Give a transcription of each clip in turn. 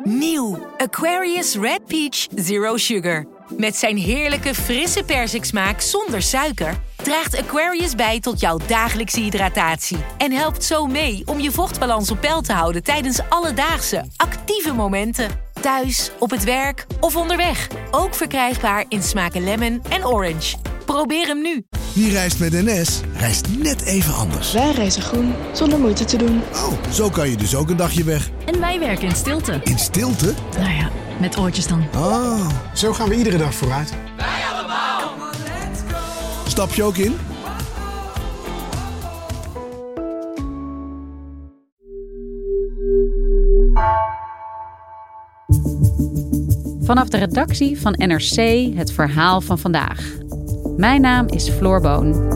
Nieuw Aquarius Red Peach Zero Sugar. Met zijn heerlijke frisse persiksmaak zonder suiker draagt Aquarius bij tot jouw dagelijkse hydratatie. En helpt zo mee om je vochtbalans op peil te houden tijdens alledaagse, actieve momenten. Thuis, op het werk of onderweg. Ook verkrijgbaar in smaken lemon en orange. Probeer hem nu. Wie reist met NS, reist net even anders. Wij reizen groen, zonder moeite te doen. Oh, zo kan je dus ook een dagje weg. En wij werken in stilte. In stilte? Nou ja, met oortjes dan. Oh. Zo gaan we iedere dag vooruit. Wij allemaal. Stap je ook in? Vanaf de redactie van NRC het verhaal van vandaag. Mijn naam is Floor Boon.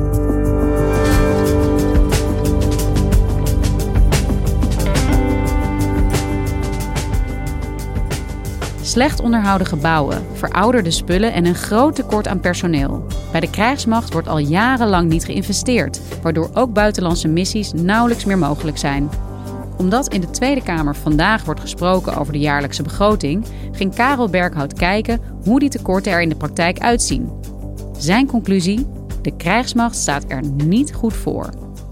Slecht onderhouden gebouwen, verouderde spullen en een groot tekort aan personeel. Bij de krijgsmacht wordt al jarenlang niet geïnvesteerd, waardoor ook buitenlandse missies nauwelijks meer mogelijk zijn. Omdat in de Tweede Kamer vandaag wordt gesproken over de jaarlijkse begroting, ging Karel Berkhout kijken hoe die tekorten er in de praktijk uitzien. Zijn conclusie: de krijgsmacht staat er niet goed voor.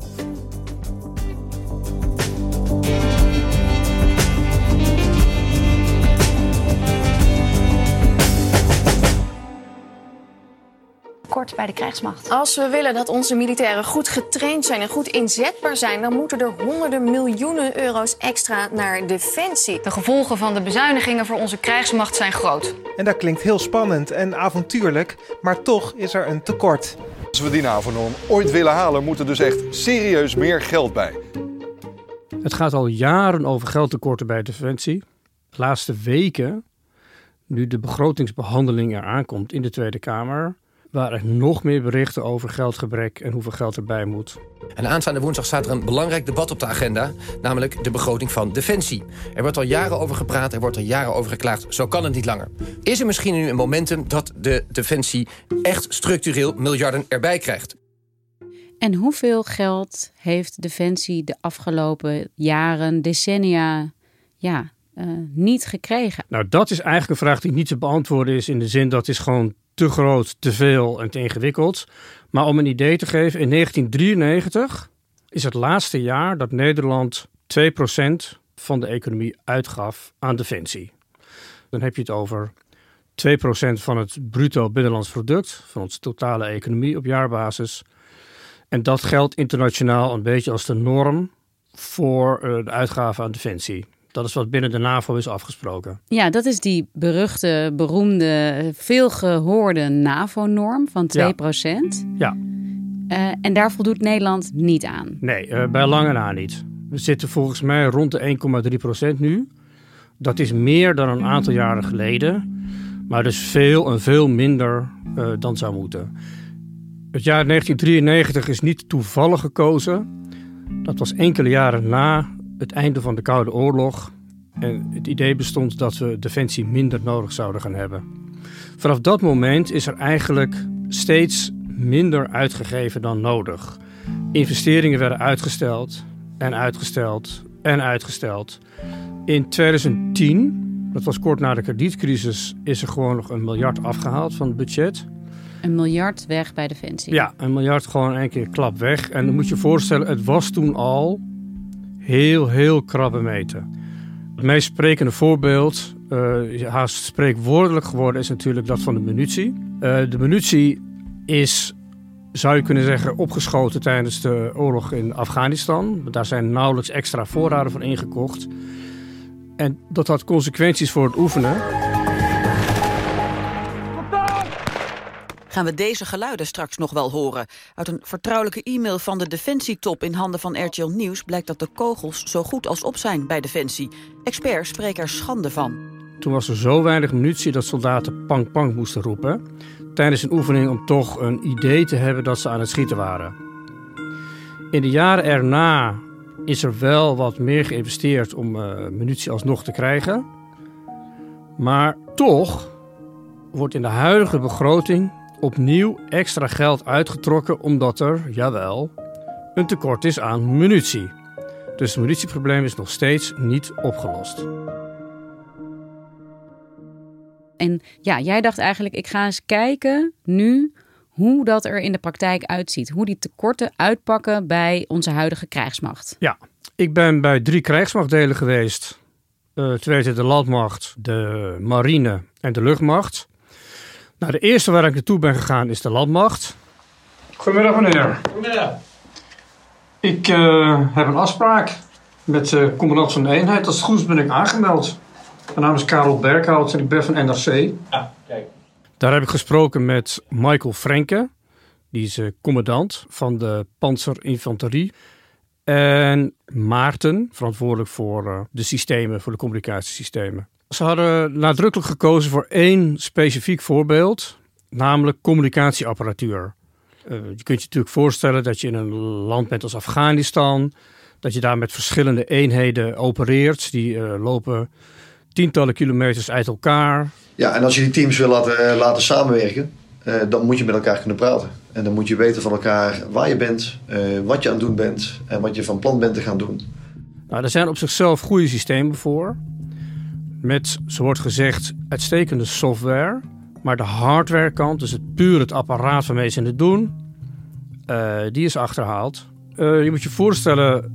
Kort bij de krijgsmacht. Als we willen dat onze militairen goed getraind zijn en goed inzetbaar zijn, dan moeten er honderden miljoenen euro's extra naar defensie. De gevolgen van de bezuinigingen voor onze krijgsmacht zijn groot. En dat klinkt heel spannend en avontuurlijk, maar toch is er een tekort. Als we die NAVO-norm ooit willen halen, moet er dus echt serieus meer geld bij. Het gaat al jaren over geldtekorten bij Defensie. De laatste weken, nu de begrotingsbehandeling eraan komt in de Tweede Kamer, waren er nog meer berichten over geldgebrek en hoeveel geld erbij moet. En aanstaande woensdag staat er een belangrijk debat op de agenda, namelijk de begroting van Defensie. Er wordt al jaren over gepraat, er wordt al jaren over geklaagd. Zo kan het niet langer. Is er misschien nu een momentum dat de Defensie echt structureel miljarden erbij krijgt? En hoeveel geld heeft Defensie de afgelopen jaren, decennia, niet gekregen? Nou, dat is eigenlijk een vraag die niet te beantwoorden is in de zin dat is gewoon te groot, te veel en te ingewikkeld. Maar om een idee te geven, in 1993 is het laatste jaar dat Nederland 2% van de economie uitgaf aan defensie. Dan heb je het over 2% van het bruto binnenlands product, van onze totale economie op jaarbasis. En dat geldt internationaal een beetje als de norm voor de uitgaven aan defensie. Dat is wat binnen de NAVO is afgesproken. Ja, dat is die beruchte, beroemde, veelgehoorde NAVO-norm van 2%. Ja. En daar voldoet Nederland niet aan. Nee, bij lange na niet. We zitten volgens mij rond de 1,3% nu. Dat is meer dan een aantal jaren geleden. Maar dus veel en veel minder dan zou moeten. Het jaar 1993 is niet toevallig gekozen. Dat was enkele jaren na het einde van de Koude Oorlog. En het idee bestond dat we defensie minder nodig zouden gaan hebben. Vanaf dat moment is er eigenlijk steeds minder uitgegeven dan nodig. Investeringen werden uitgesteld en uitgesteld en uitgesteld. In 2010, dat was kort na de kredietcrisis, is er gewoon nog 1 miljard afgehaald van het budget. 1 miljard weg bij Defensie? Ja, 1 miljard gewoon in één keer klap weg. En dan moet je je voorstellen, het was toen al heel krabbe meten. Het meest sprekende voorbeeld, haast spreekwoordelijk geworden, is natuurlijk dat van de munitie. De munitie is, zou je kunnen zeggen, opgeschoten tijdens de oorlog in Afghanistan. Daar zijn nauwelijks extra voorraden van ingekocht. En dat had consequenties voor het oefenen. Gaan we deze geluiden straks nog wel horen? Uit een vertrouwelijke e-mail van de Defensietop in handen van RTL Nieuws blijkt dat de kogels zo goed als op zijn bij Defensie. Experts spreken er schande van. Toen was er zo weinig munitie dat soldaten pang pang moesten roepen tijdens een oefening om toch een idee te hebben dat ze aan het schieten waren. In de jaren erna is er wel wat meer geïnvesteerd om munitie alsnog te krijgen. Maar toch wordt in de huidige begroting opnieuw extra geld uitgetrokken omdat er, jawel, een tekort is aan munitie. Dus het munitieprobleem is nog steeds niet opgelost. En ja, jij dacht eigenlijk, ik ga eens kijken nu hoe dat er in de praktijk uitziet. Hoe die tekorten uitpakken bij onze huidige krijgsmacht. Ja, ik ben bij 3 krijgsmachtdelen geweest. Te weten de landmacht, de marine en de luchtmacht. Nou, de eerste waar ik naartoe ben gegaan is de landmacht. Goedemiddag meneer. Goedemiddag. Ik heb een afspraak met de commandant van de eenheid. Als het goed is ben ik aangemeld. Mijn naam is Karel Berkhout en ik ben van NRC. Kijk. Daar heb ik gesproken met Michael Frenke. Die is commandant van de panzerinfanterie. En Maarten, verantwoordelijk voor de systemen, voor de communicatiesystemen. Ze hadden nadrukkelijk gekozen voor 1 specifiek voorbeeld, namelijk communicatieapparatuur. Je kunt je natuurlijk voorstellen dat je in een land bent als Afghanistan, dat je daar met verschillende eenheden opereert. Die lopen tientallen kilometers uit elkaar. Ja, en als je die teams wil laten samenwerken, dan moet je met elkaar kunnen praten. En dan moet je weten van elkaar waar je bent, wat je aan het doen bent en wat je van plan bent te gaan doen. Nou, er zijn op zichzelf goede systemen voor. Met, zo wordt gezegd, uitstekende software. Maar de hardwarekant, dus het apparaat waarmee ze het doen, die is achterhaald. Je moet je voorstellen,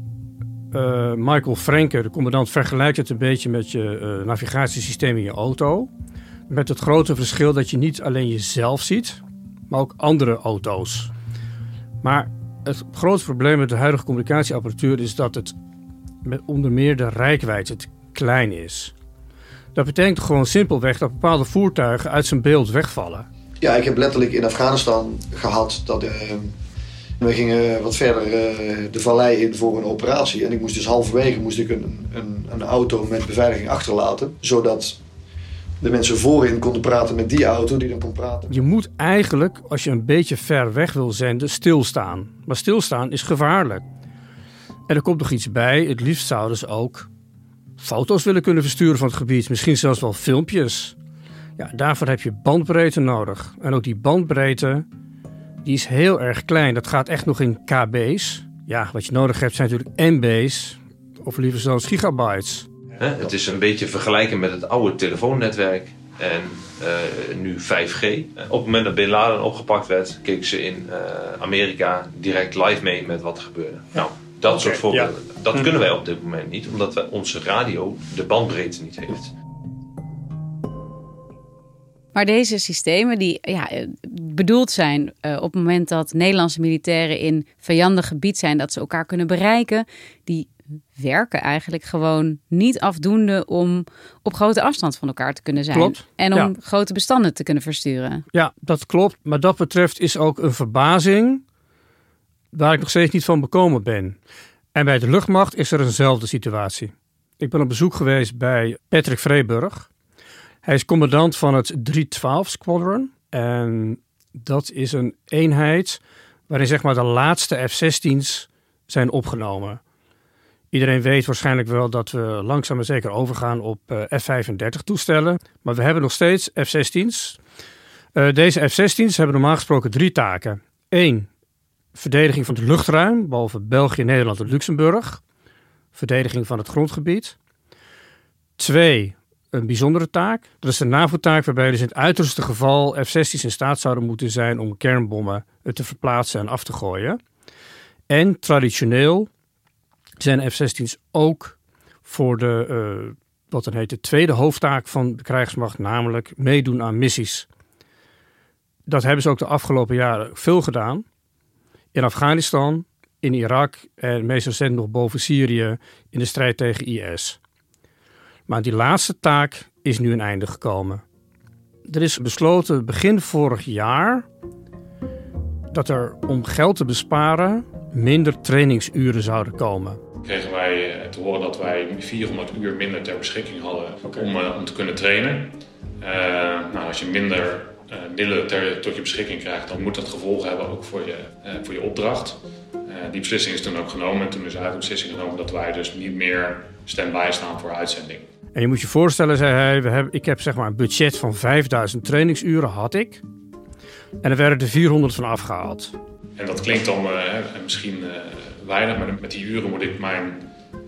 Michael Frenke, de commandant, vergelijkt het een beetje met je navigatiesysteem in je auto. Met het grote verschil dat je niet alleen jezelf ziet, maar ook andere auto's. Maar het grote probleem met de huidige communicatieapparatuur is dat het met onder meer de reikwijdte te klein is. Dat betekent gewoon simpelweg dat bepaalde voertuigen uit zijn beeld wegvallen. Ja, ik heb letterlijk in Afghanistan gehad dat we gingen wat verder de vallei in voor een operatie. En ik moest dus halverwege een auto met beveiliging achterlaten, zodat de mensen voorin konden praten met die auto die dan kon praten. Je moet eigenlijk, als je een beetje ver weg wil zenden, stilstaan. Maar stilstaan is gevaarlijk. En er komt nog iets bij. Het liefst zouden ze ook foto's willen kunnen versturen van het gebied. Misschien zelfs wel filmpjes. Ja, daarvoor heb je bandbreedte nodig. En ook die bandbreedte, die is heel erg klein. Dat gaat echt nog in kb's. Ja, wat je nodig hebt zijn natuurlijk MB's. Of liever zelfs gigabytes. Het is een beetje vergelijken met het oude telefoonnetwerk en nu 5G. Op het moment dat Bin Laden opgepakt werd, keken ze in Amerika direct live mee met wat er gebeurde. Nou, dat soort voorbeelden. Ja. Dat kunnen wij op dit moment niet, omdat onze radio de bandbreedte niet heeft. Maar deze systemen die bedoeld zijn op het moment dat Nederlandse militairen in vijandig gebied zijn, dat ze elkaar kunnen bereiken, die werken eigenlijk gewoon niet afdoende om op grote afstand van elkaar te kunnen zijn. Klopt. En om grote bestanden te kunnen versturen. Ja, dat klopt. Maar dat betreft is ook een verbazing waar ik nog steeds niet van bekomen ben. En bij de luchtmacht is er eenzelfde situatie. Ik ben op bezoek geweest bij Patrick Vreeburg. Hij is commandant van het 312 Squadron. En dat is een eenheid waarin zeg maar de laatste F-16's zijn opgenomen. Iedereen weet waarschijnlijk wel dat we langzaam maar zeker overgaan op F-35 toestellen. Maar we hebben nog steeds F-16's. Deze F-16's hebben normaal gesproken 3 taken. 1, verdediging van het luchtruim, behalve België, Nederland en Luxemburg. Verdediging van het grondgebied. 2, een bijzondere taak. Dat is de NAVO-taak waarbij dus in het uiterste geval F-16's in staat zouden moeten zijn om kernbommen te verplaatsen en af te gooien. En traditioneel zijn F-16's ook voor de, wat dan heet, de tweede hoofdtaak van de krijgsmacht, namelijk meedoen aan missies. Dat hebben ze ook de afgelopen jaren veel gedaan. In Afghanistan, in Irak en meest recent nog boven Syrië in de strijd tegen IS. Maar die laatste taak is nu een einde gekomen. Er is besloten begin vorig jaar dat er om geld te besparen minder trainingsuren zouden komen. Kregen wij te horen dat wij 400 uur minder ter beschikking hadden om te kunnen trainen. Als je minder middelen tot je beschikking krijgt, dan moet dat gevolgen hebben ook voor je opdracht. Die beslissing is toen ook genomen en toen is eigenlijk de beslissing genomen dat wij dus niet meer stand-by staan voor uitzending. En je moet je voorstellen, zei hij, ik heb zeg maar een budget van 5000 trainingsuren, had ik. En er werden er 400 van afgehaald. En dat klinkt dan misschien weinig, maar met die uren moet ik mijn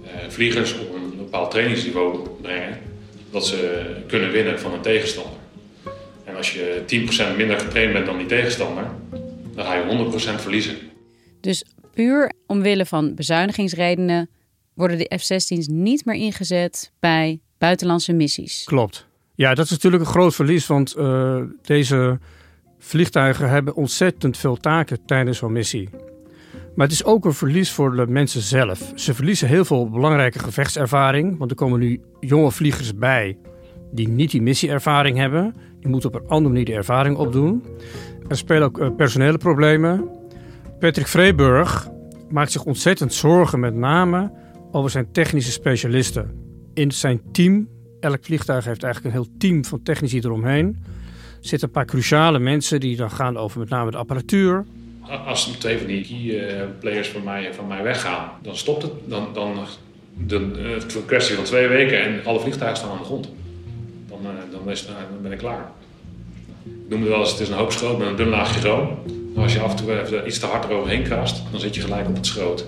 vliegers op een bepaald trainingsniveau brengen, dat ze kunnen winnen van een tegenstander. En als je 10% minder getraind bent dan die tegenstander, dan ga je 100% verliezen. Dus puur omwille van bezuinigingsredenen worden de F-16's niet meer ingezet bij buitenlandse missies. Klopt. Ja, dat is natuurlijk een groot verlies, want deze vliegtuigen hebben ontzettend veel taken tijdens zo'n missie. Maar het is ook een verlies voor de mensen zelf. Ze verliezen heel veel belangrijke gevechtservaring, want er komen nu jonge vliegers bij die niet die missieervaring hebben. Die moeten op een andere manier die ervaring opdoen. Er spelen ook personele problemen. Patrick Vreeburg maakt zich ontzettend zorgen met name over zijn technische specialisten. In zijn team, elk vliegtuig heeft eigenlijk een heel team van technici eromheen. Er zitten een paar cruciale mensen die dan gaan over met name de apparatuur. Als 2 van die key players van mij weggaan, dan stopt het. Dan het een kwestie van 2 weken en alle vliegtuigen staan aan de grond. Dan ben ik klaar. Ik noem het wel eens, het is een hoop schroot met een dun laagje room. Als je af en toe even iets te hard eroverheen krast, dan zit je gelijk op het schroot.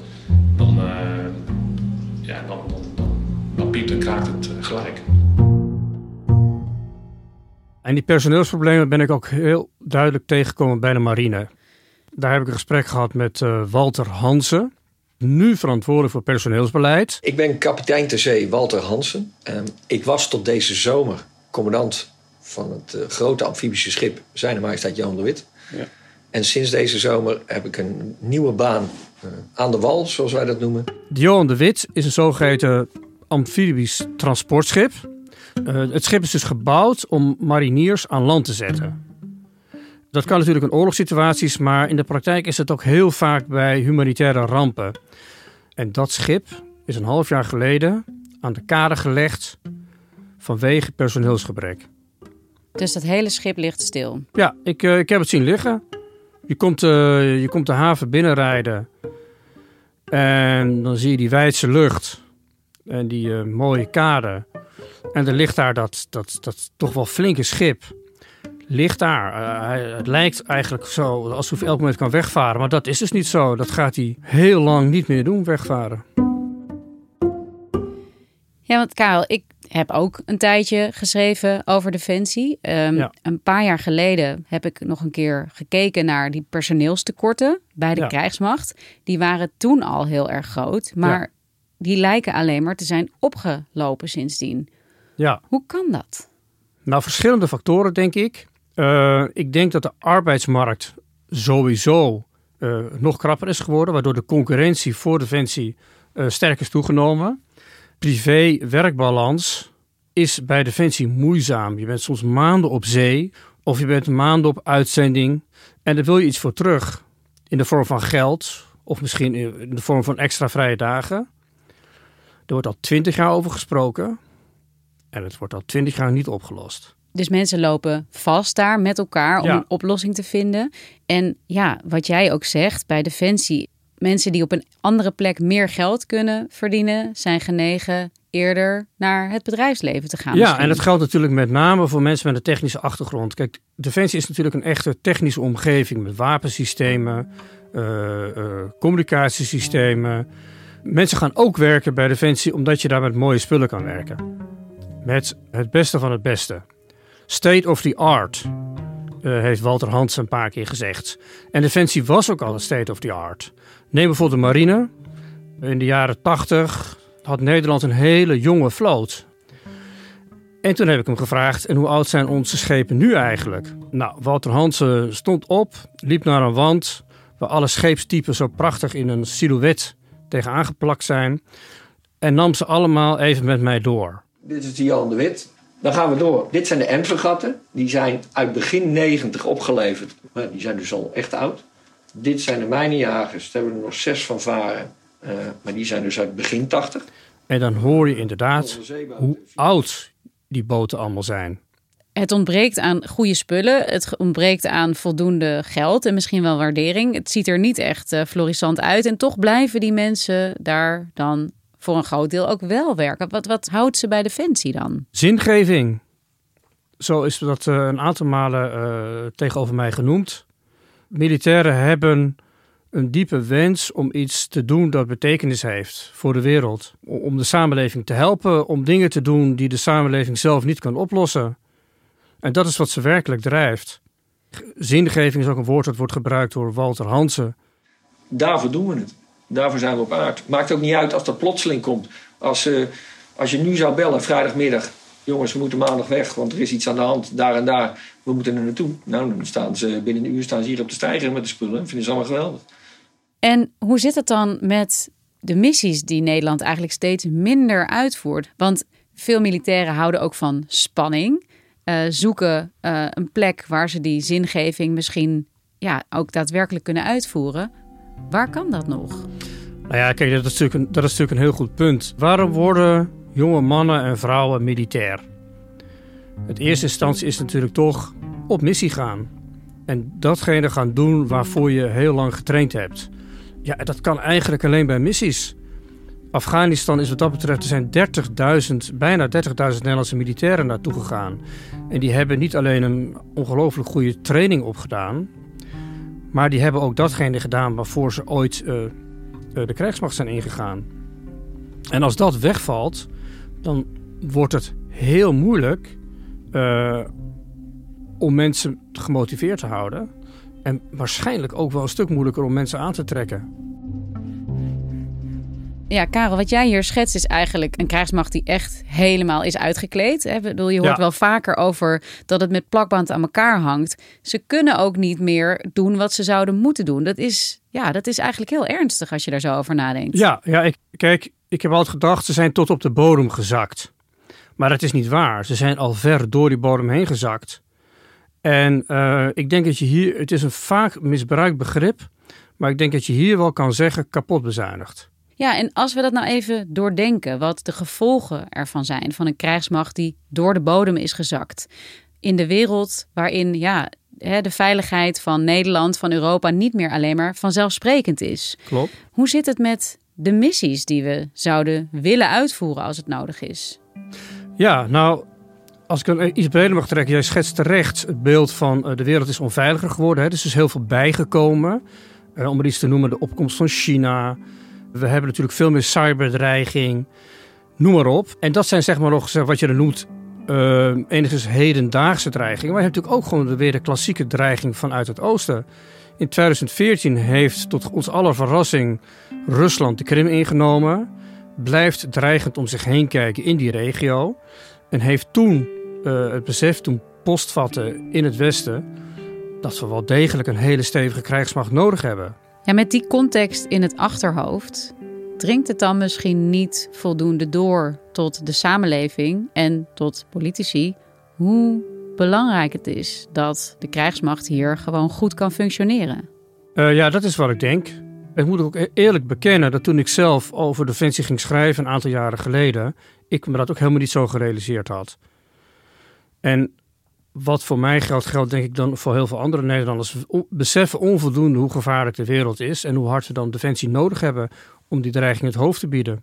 Dan piept en kraakt het gelijk. En die personeelsproblemen ben ik ook heel duidelijk tegengekomen bij de marine. Daar heb ik een gesprek gehad met Walter Hansen, nu verantwoordelijk voor personeelsbeleid. Ik ben kapitein ter zee Walter Hansen. Ik was tot deze zomer commandant van het grote amfibische schip Zijne Majesteit Johan de Wit. Ja. En sinds deze zomer heb ik een nieuwe baan aan de wal, zoals wij dat noemen. De Johan de Wit is een zogeheten amfibisch transportschip. Het schip is dus gebouwd om mariniers aan land te zetten. Dat kan natuurlijk in oorlogssituaties, maar in de praktijk is het ook heel vaak bij humanitaire rampen. En dat schip is een half jaar geleden aan de kade gelegd vanwege personeelsgebrek. Dus dat hele schip ligt stil? Ja, ik heb het zien liggen. Je komt de haven binnenrijden en dan zie je die wijdse lucht en die mooie kade. En er ligt daar dat toch wel flinke schip. Ligt daar. Het lijkt eigenlijk zo alsof hij elk moment kan wegvaren. Maar dat is dus niet zo. Dat gaat hij heel lang niet meer doen, wegvaren. Ja, want Karel, ik heb ook een tijdje geschreven over Defensie. Een paar jaar geleden heb ik nog een keer gekeken naar die personeelstekorten bij de krijgsmacht. Die waren toen al heel erg groot. Maar die lijken alleen maar te zijn opgelopen sindsdien. Ja. Hoe kan dat? Nou, verschillende factoren, denk ik. Ik denk dat de arbeidsmarkt sowieso nog krapper is geworden, waardoor de concurrentie voor Defensie sterk is toegenomen. Privé-werkbalans is bij Defensie moeizaam. Je bent soms maanden op zee of je bent maanden op uitzending en daar wil je iets voor terug in de vorm van geld of misschien in de vorm van extra vrije dagen. Er wordt al 20 jaar over gesproken en het wordt al 20 jaar niet opgelost. Dus mensen lopen vast daar met elkaar om een oplossing te vinden. En ja, wat jij ook zegt, bij Defensie, mensen die op een andere plek meer geld kunnen verdienen, zijn genegen eerder naar het bedrijfsleven te gaan. Ja, en dat geldt natuurlijk met name voor mensen met een technische achtergrond. Kijk, Defensie is natuurlijk een echte technische omgeving met wapensystemen, communicatiesystemen. Mensen gaan ook werken bij Defensie omdat je daar met mooie spullen kan werken. Met het beste van het beste. State of the art, heeft Walter Hansen een paar keer gezegd. En Defensie was ook al een state of the art. Neem bijvoorbeeld de marine. In de jaren 80 had Nederland een hele jonge vloot. En toen heb ik hem gevraagd, en hoe oud zijn onze schepen nu eigenlijk? Nou, Walter Hansen stond op, liep naar een wand waar alle scheepstypen zo prachtig in een silhouet tegenaan geplakt zijn. En nam ze allemaal even met mij door. Dit is de Johan de Wit. Dan gaan we door. Dit zijn de M-fregatten. Die zijn uit begin 90 opgeleverd. Maar die zijn dus al echt oud. Dit zijn de mijnenjagers. Daar hebben we er nog 6 van varen. Maar die zijn dus uit begin 80. En dan hoor je inderdaad hoe oud die boten allemaal zijn. Het ontbreekt aan goede spullen. Het ontbreekt aan voldoende geld en misschien wel waardering. Het ziet er niet echt florissant uit. En toch blijven die mensen daar dan voor een groot deel ook wel werken. Wat houdt ze bij Defensie dan? Zingeving. Zo is dat een aantal malen tegenover mij genoemd. Militairen hebben een diepe wens om iets te doen dat betekenis heeft voor de wereld. Om de samenleving te helpen, om dingen te doen die de samenleving zelf niet kan oplossen. En dat is wat ze werkelijk drijft. Zingeving is ook een woord dat wordt gebruikt door Walter Hansen. Daarvoor doen we het. Daarvoor zijn we op aard. Maakt ook niet uit als dat plotseling komt. Als je nu zou bellen, vrijdagmiddag. Jongens, we moeten maandag weg, want er is iets aan de hand, daar en daar. We moeten er naartoe. Nou, dan staan ze binnen een uur hier op de steiger met de spullen. Dat vinden ze allemaal geweldig. En hoe zit het dan met de missies die Nederland eigenlijk steeds minder uitvoert? Want veel militairen houden ook van spanning. Zoeken een plek waar ze die zingeving misschien ook daadwerkelijk kunnen uitvoeren. Waar kan dat nog? Nou ja, kijk, dat is natuurlijk een heel goed punt. Waarom worden jonge mannen en vrouwen militair? Het eerste instantie is natuurlijk toch op missie gaan. En datgene gaan doen waarvoor je heel lang getraind hebt. Ja, dat kan eigenlijk alleen bij missies. Afghanistan is wat dat betreft, er zijn bijna 30.000 Nederlandse militairen naartoe gegaan. En die hebben niet alleen een ongelooflijk goede training opgedaan, maar die hebben ook datgene gedaan waarvoor ze ooit de krijgsmacht zijn ingegaan. En als dat wegvalt, dan wordt het heel moeilijk om mensen gemotiveerd te houden. En waarschijnlijk ook wel een stuk moeilijker om mensen aan te trekken. Ja, Karel, wat jij hier schetst is eigenlijk een krijgsmacht die echt helemaal is uitgekleed. Hè? Je hoort wel vaker over dat het met plakband aan elkaar hangt. Ze kunnen ook niet meer doen wat ze zouden moeten doen. Dat is eigenlijk heel ernstig als je daar zo over nadenkt. Ja, ik heb altijd gedacht, ze zijn tot op de bodem gezakt. Maar dat is niet waar. Ze zijn al ver door die bodem heen gezakt. En ik denk dat je hier, het is een vaak misbruikt begrip, maar ik denk dat je hier wel kan zeggen kapot bezuinigd. Ja, en als we dat nou even doordenken, wat de gevolgen ervan zijn van een krijgsmacht die door de bodem is gezakt. In de wereld waarin de veiligheid van Nederland, van Europa niet meer alleen maar vanzelfsprekend is. Klopt. Hoe zit het met de missies die we zouden willen uitvoeren als het nodig is? Ja, nou, als ik een iets breder mag trekken, jij schetst terecht het beeld van de wereld is onveiliger geworden. Hè? Dus er is heel veel bijgekomen. Om er iets te noemen, de opkomst van China. We hebben natuurlijk veel meer cyberdreiging, noem maar op. En dat zijn zeg maar nog wat je dan noemt enigszins hedendaagse dreigingen. Maar je hebt natuurlijk ook gewoon weer de klassieke dreiging vanuit het oosten. In 2014 heeft tot ons aller verrassing Rusland de Krim ingenomen. Blijft dreigend om zich heen kijken in die regio. En heeft toen het besef postvatten in het Westen dat we wel degelijk een hele stevige krijgsmacht nodig hebben. Ja, met die context in het achterhoofd dringt het dan misschien niet voldoende door tot de samenleving en tot politici hoe belangrijk het is dat de krijgsmacht hier gewoon goed kan functioneren. Ja, dat is wat ik denk. Ik moet ook eerlijk bekennen dat toen ik zelf over Defensie ging schrijven een aantal jaren geleden, ik me dat ook helemaal niet zo gerealiseerd had. En wat voor mij geldt denk ik dan voor heel veel andere Nederlanders. Beseffen onvoldoende hoe gevaarlijk de wereld is en hoe hard we dan Defensie nodig hebben om die dreiging het hoofd te bieden.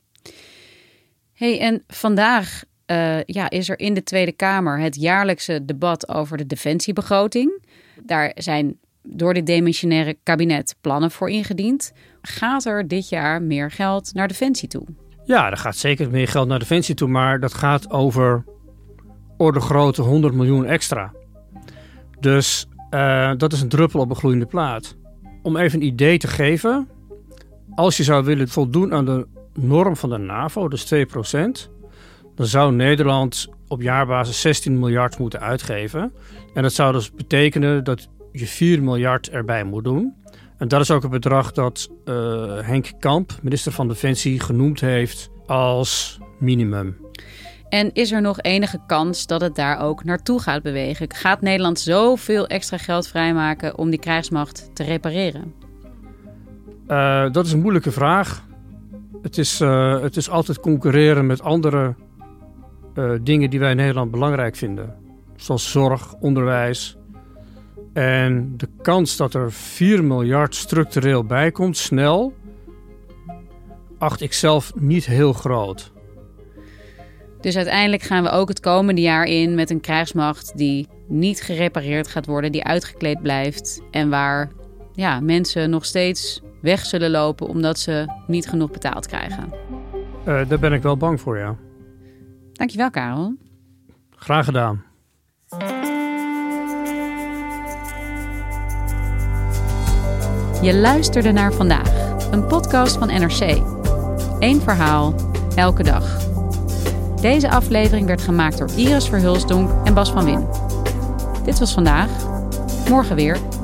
Hey, en vandaag is er in de Tweede Kamer het jaarlijkse debat over de defensiebegroting. Daar zijn door dit demissionaire kabinet plannen voor ingediend. Gaat er dit jaar meer geld naar Defensie toe? Ja, er gaat zeker meer geld naar Defensie toe, maar dat gaat over orde grootte 100 miljoen extra. Dus dat is een druppel op een gloeiende plaat. Om even een idee te geven, als je zou willen voldoen aan de norm van de NAVO, dus 2%, dan zou Nederland op jaarbasis 16 miljard moeten uitgeven. En dat zou dus betekenen dat je 4 miljard erbij moet doen. En dat is ook het bedrag dat Henk Kamp, minister van Defensie, genoemd heeft als minimum. En is er nog enige kans dat het daar ook naartoe gaat bewegen? Gaat Nederland zoveel extra geld vrijmaken om die krijgsmacht te repareren? Dat is een moeilijke vraag. Het is altijd concurreren met andere dingen die wij in Nederland belangrijk vinden. Zoals zorg, onderwijs. En de kans dat er 4 miljard structureel bij komt, snel, acht ik zelf niet heel groot. Dus uiteindelijk gaan we ook het komende jaar in met een krijgsmacht die niet gerepareerd gaat worden, die uitgekleed blijft en waar mensen nog steeds weg zullen lopen omdat ze niet genoeg betaald krijgen. Daar ben ik wel bang voor, ja. Dankjewel, Karel. Graag gedaan. Je luisterde naar Vandaag, een podcast van NRC. Eén verhaal, elke dag. Deze aflevering werd gemaakt door Iris Verhulsdonk en Bas van Win. Dit was Vandaag, morgen weer.